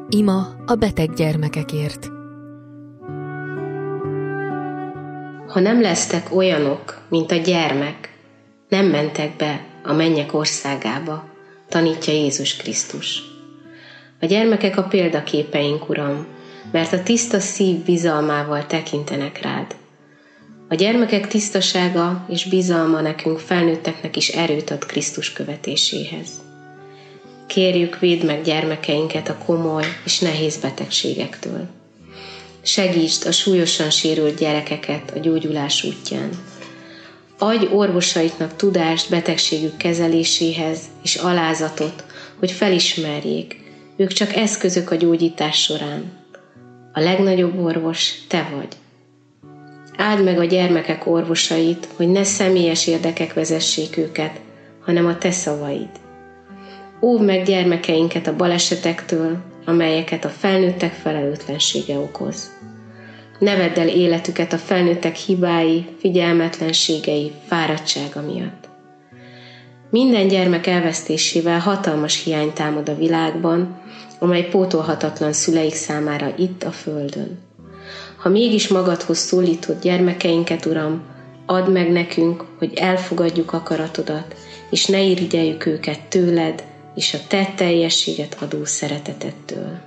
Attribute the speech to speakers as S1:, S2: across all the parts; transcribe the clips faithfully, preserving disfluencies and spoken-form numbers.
S1: Ima a beteg gyermekekért.
S2: Ha nem lesztek olyanok, mint a gyermek, nem mentek be a mennyek országába, tanítja Jézus Krisztus. A gyermekek a példaképeink, Uram, mert a tiszta szív bizalmával tekintenek rád. A gyermekek tisztasága és bizalma nekünk felnőtteknek is erőt ad Krisztus követéséhez. Kérjük, védd meg gyermekeinket a komoly és nehéz betegségektől. Segítsd a súlyosan sérült gyerekeket a gyógyulás útján. Adj orvosaiknak tudást betegségük kezeléséhez és alázatot, hogy felismerjék, ők csak eszközök a gyógyítás során. A legnagyobb orvos te vagy. Áld meg a gyermekek orvosait, hogy ne személyes érdekek vezessék őket, hanem a te szavaid. Óvd meg gyermekeinket a balesetektől, amelyeket a felnőttek felelőtlensége okoz. Ne vedd el életüket a felnőttek hibái, figyelmetlenségei, fáradtsága miatt. Minden gyermek elvesztésével hatalmas hiány támad a világban, amely pótolhatatlan szüleik számára itt a földön. Ha mégis magadhoz szólítod gyermekeinket, Uram, add meg nekünk, hogy elfogadjuk akaratodat, és ne irigyeljük őket tőled, és a te teljességet adó szeretetettől.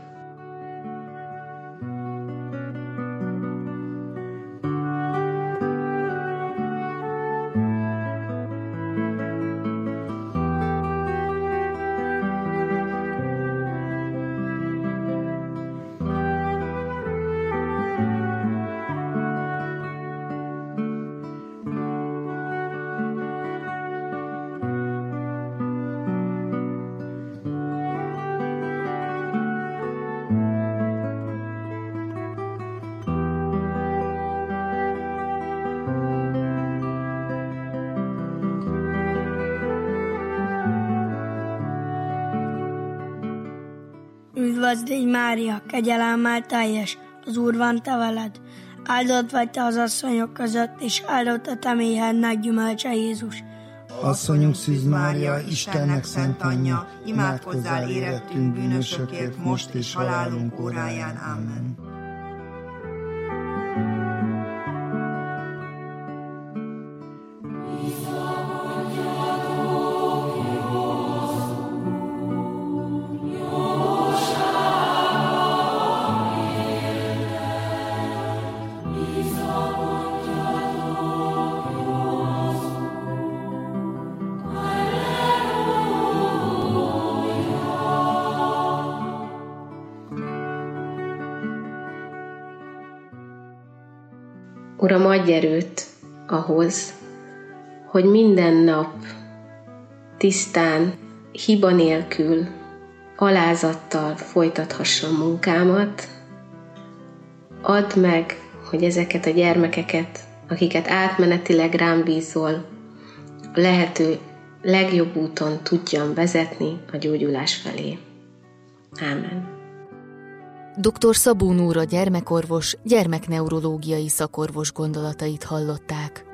S3: Üdvözl légy, Mária, kegyelemmel teljes, az Úr van te veled. Áldott vagy te az asszonyok között, és áldott a te méhednek gyümölcse, Jézus.
S4: Asszonyunk Szűz Mária, Istennek szent anyja, imádkozzál érettünk bűnösökért, most és halálunk óráján. Amen.
S2: Uram, adj erőt ahhoz, hogy minden nap tisztán, hiba nélkül, alázattal folytathassam munkámat. Add meg, hogy ezeket a gyermekeket, akiket átmenetileg rám bízol, a lehető legjobb úton tudjam vezetni a gyógyulás felé. Ámen.
S1: doktor Szabó Nóra gyermekorvos, gyermekneurológiai szakorvos gondolatait hallották.